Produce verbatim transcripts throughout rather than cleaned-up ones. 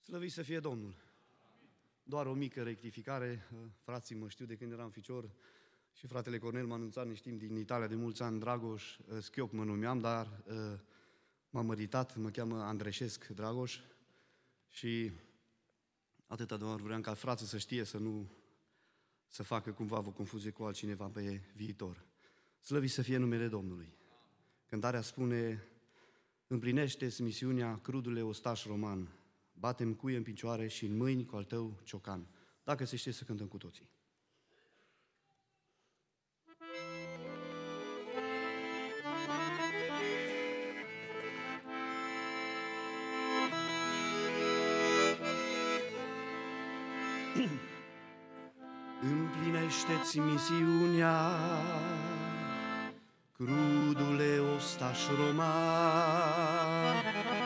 Slăvit să fie Domnul! Doar o mică rectificare, frații mă știu de când eram ficior și fratele Cornel m-a anunțat, ne știm din Italia de mulți ani, Dragoș Schioc mă numeam, dar m-am măritat, mă cheamă Andreșesc Dragoș și atâta doar vreau ca frații să știe, să nu să facă cumva o confuzie cu altcineva pe viitor. Slăvit să fie numele Domnului! Cântarea spune: împlinește-ți misiunea, crudule ostaș roman, bate-mi cuie în picioare și în mâini cu al tău ciocan. Dacă se știe să cântăm cu toții. Împlinește-ți misiunea, crudule ostaș roman,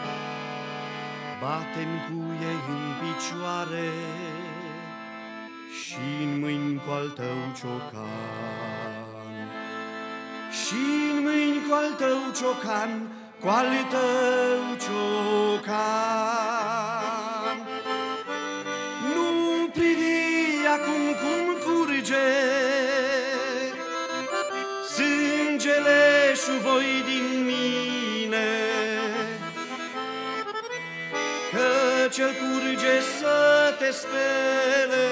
bate-mi cuie în picioare și în mâini cu al tău ciocan. Și în mâini cu al tău ciocan, cu al tău ciocan. Nu privi acum cum curge sângele șuvoi din mine, că cel curge să te spele,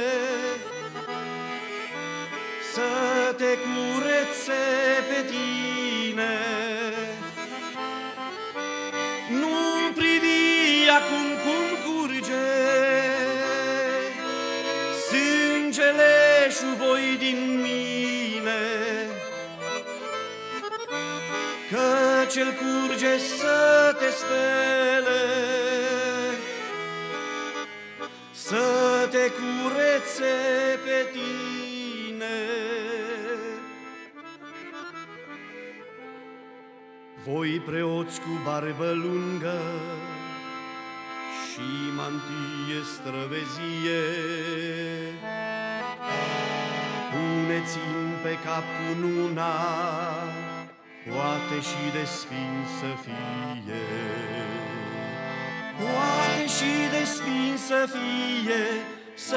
să te curețe pe tine. Nu privi acum cum curge sângele șuvoi din mine, că cel curge să te spele, să te curețe pe tine. Voi preoți cu barbă lungă și mantie străvezie, puneți-mi pe cap cununa, poate și de spin să fie. Poate și de spin să fie, să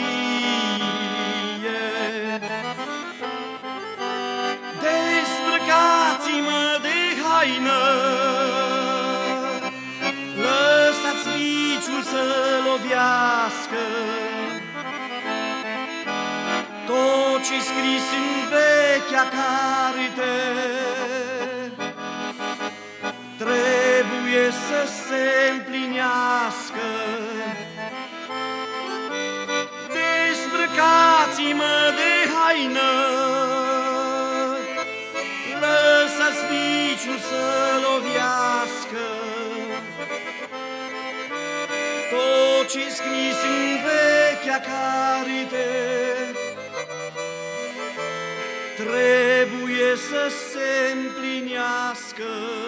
fie. Dezbrăcați-mă de haină, lăsați biciul să lovească tot ce-i scris în vechea carte. Trebuie să se împlinească. Dezbrăcați-mă de haină, lăsați biciul să lovească tot ce-i scris în vechea carte. Trebuie să se împlinească.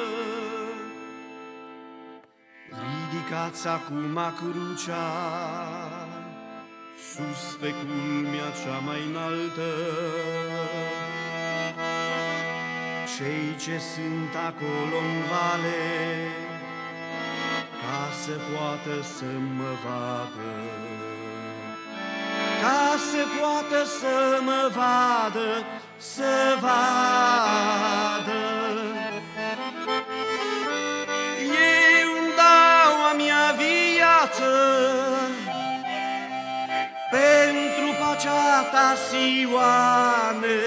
Ridicați acum crucea sus pe culmea cea mai înaltă. Cei ce sunt acolo în vale, ca să poată să mă vadă, ca să poată să mă vadă, să vadă. Eu îmi dau a mea viață pentru pacea ta, Sioane,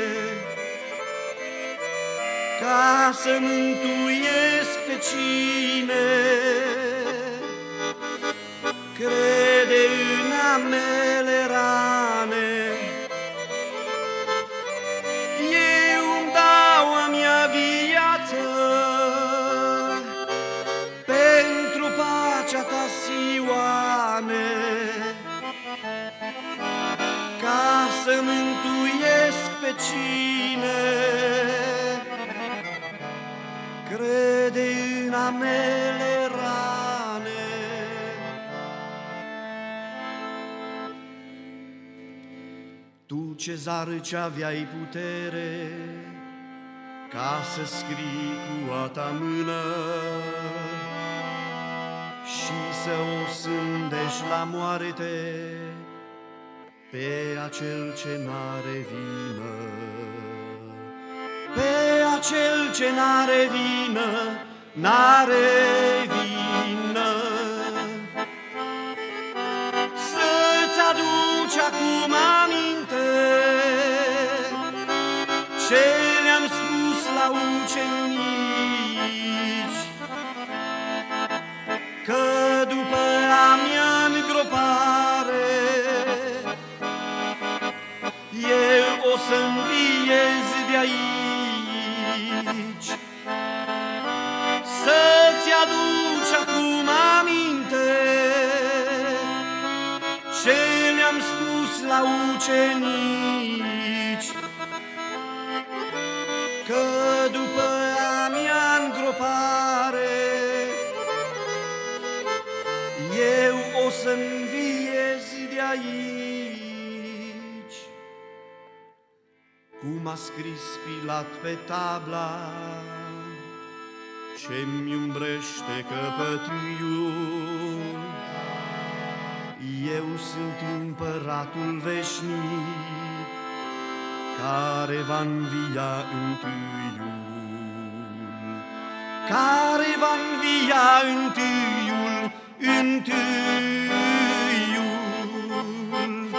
ca să mântuiesc pe cine crede în amele rane. Eu îmi dau a mea viață pentru pacea ta, Sioane, ca să mântuiesc pe cine crede în amele rane. Tu, Cezar, ce-aveai putere ca să scrii cu a ta mână și să o sândești la moarte pe acel ce n-are vină, pe acel ce n-are vină, n-are vină. Să-ți aduci acum aminte ce le-am spus la ucenici, că după a mea îngropare eu o să înviez de aici. Să-ți aduci acum aminte ce le-am spus la ucenici, că după a mea îngropare eu o să înviez de aici. Cum a scris Pilat pe tabla ce-mi umbrește căpătâiul, eu sunt împăratul veșnic care va învia întâiul, care va învia întâiul, întâiul.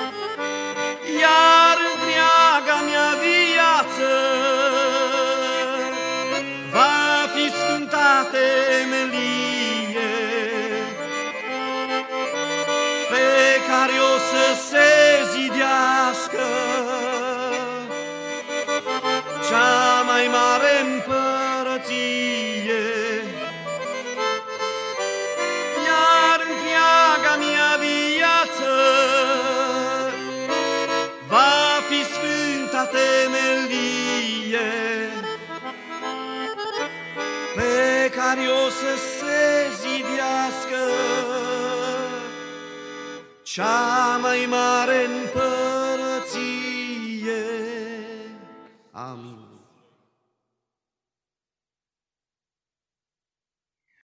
Iar întreaga mea viață va fi sfânta temelie pe care o să se zidească cea mai mare împărăție. Iar întreaga mea viață va fi sfânta temelie pe care o să se zidească cea mai mare